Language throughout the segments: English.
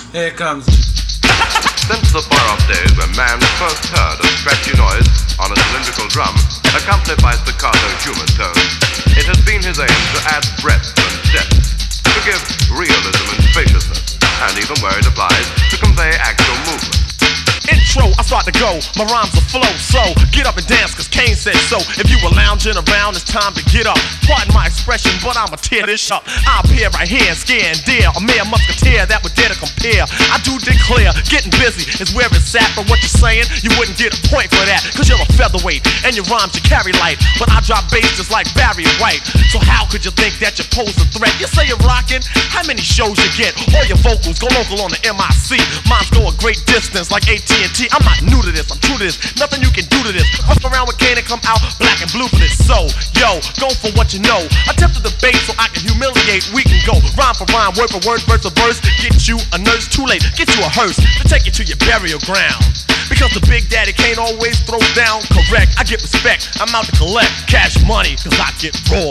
Here it comes. Since the far-off days when man first heard a scratchy noise on a cylindrical drum, accompanied by staccato human tones, it has been his aim to add breadth and depth, to give realism and spaciousness, and even where it applies, to convey actual movement. Intro, I start to go, my rhymes will flow, so get up and dance, cause Kane said so. If you were lounging around, it's time to get up. Pardon my expression, but I'ma tear this up. I appear right here and scare and dare, a mere musketeer that would dare to compare. I do declare, getting busy is where it's at, but what you're saying, you wouldn't get a point for that, cause you're a featherweight, and your rhymes you carry light, but I drop bass just like Barry White. So how could you think that you pose a threat? You say you're rocking, how many shows you get? All your vocals go local on the MIC. Mines go a great distance like AT&T. I'm not new to this, I'm true to this. Nothing you can do to this. Fuck around with Kane and come out black and blue for this. So, yo, go for what you know. Attempt to debate so I can humiliate. We can go rhyme for rhyme, word for word, verse for verse. Get you a nurse, too late. Get you a hearse to take you to your burial ground. Because the Big Daddy Kane always throws down correct. I get respect, I'm out to collect cash money, cause I get raw.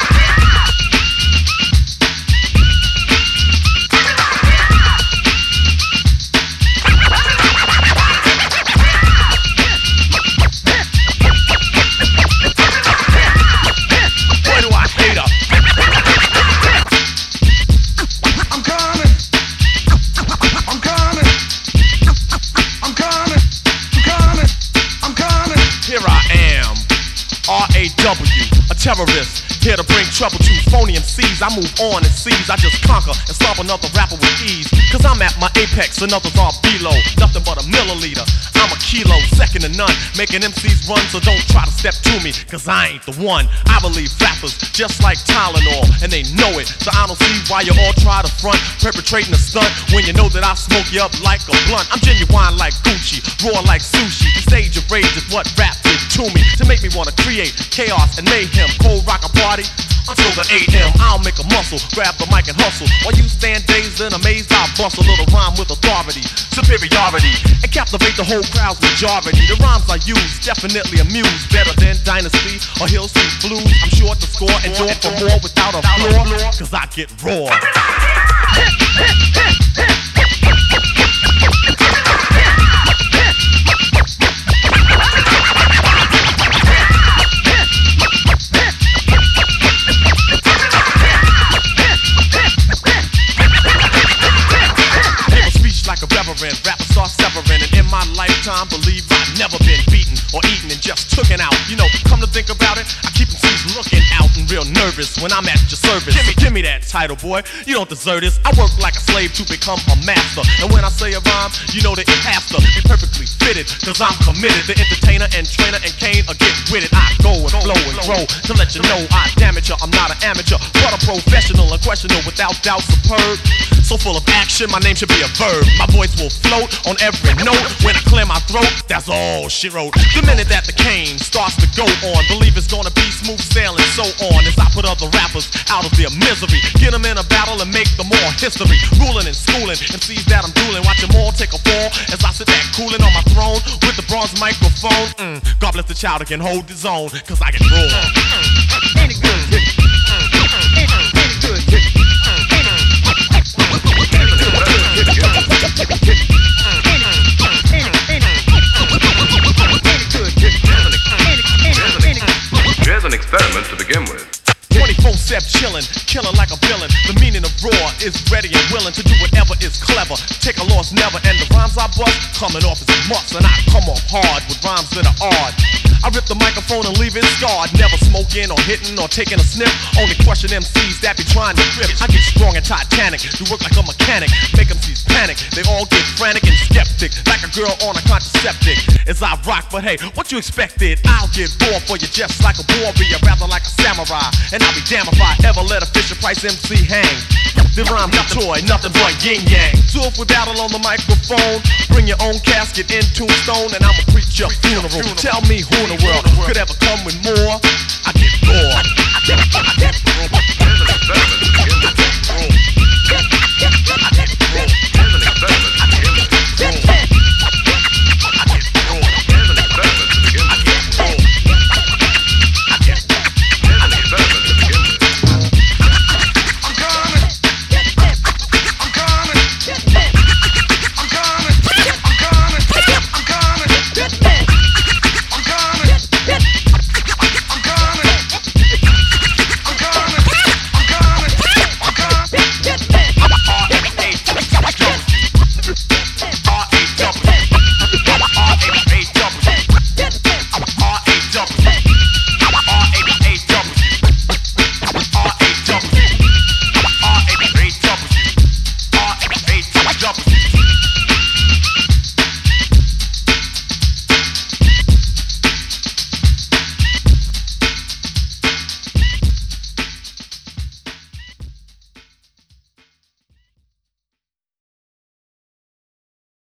R.A.W., a terrorist, here to bring trouble to phony MCs. I move on and seize, I just conquer and stop another rapper with ease. Cause I'm at my apex and others are below. Nothing but a milliliter, I'm a kilo, second to none. Making MCs run, so don't try to step to me, cause I ain't the one. I believe rappers just like Tylenol, and they know it. So I don't see why you all try to front, perpetrating a stunt, when you know that I smoke you up like a blunt. I'm genuine like Gucci, raw like sushi. The stage of rage is what rap did to me, to make me wanna create chaos and mayhem. Cold rock a party until the AM. I'll make a muscle, grab the mic and hustle. While you stand dazed and amazed, I'll bust a little rhyme with authority, superiority, and captivate the whole crowd's majority. The rhymes I use definitely amuse, better than Dynasty or Hill Street Blues. I'm sure to score and do it for more without a floor, cause I get raw. Rappers start severing, and in my lifetime, believe I've never been beaten or eaten and just tooken out. You know, come to think about it, I keep MCs looking out and real nervous when I'm at your service. Give me that title, boy. You don't deserve this. I work like a slave to become a master, and when I say a rhyme, you know that it has to be perfectly fitted, cause I'm committed. The entertainer and trainer and Kane are getting with it. I go and flow and grow to let you know I damage you. I'm not an amateur, but a professional, unquestionable, without doubt, superb. So full of action, my name should be a verb. My voice will float on every note. When I clear my throat, that's all she wrote. The minute that the Kane starts to go on, believe it's gonna be smooth sailing, so on. As I put other rappers out of their misery, get them in a battle and make them more history. Ruling and schooling, MCs that I'm dueling, watch them all take a fall as I sit back cooling on my throne with the bronze microphone. God bless the child that can hold his own, cause I get raw. Ain't it good? Ain't it good? Here's an experiment to begin with. 24/7 chillin', killin' like a villain. The meaning of raw is ready and willing to do whatever is clever. Take a loss never, and the rhymes I bust coming off as a must, and I come off hard with rhymes that are odd. I rip the microphone and leave it scarred. Never smoking or hitting or taking a sniff. Only question MCs that be trying to grip. I get strong and titanic, do work like a mechanic, make MCs panic. They all get frantic and skeptic, like a girl on a contraceptic. As I rock, but hey, what you expected? I'll get raw for you just like a warrior, rather like a samurai. And I'll be damned if I ever let a Fisher Price MC hang. The rhyme's a toy, nothing but yin yang. So if we battle on the microphone, bring your own casket in tombstone, and I'ma preach your funeral. Tell me who in the world could ever come with more. I get bored.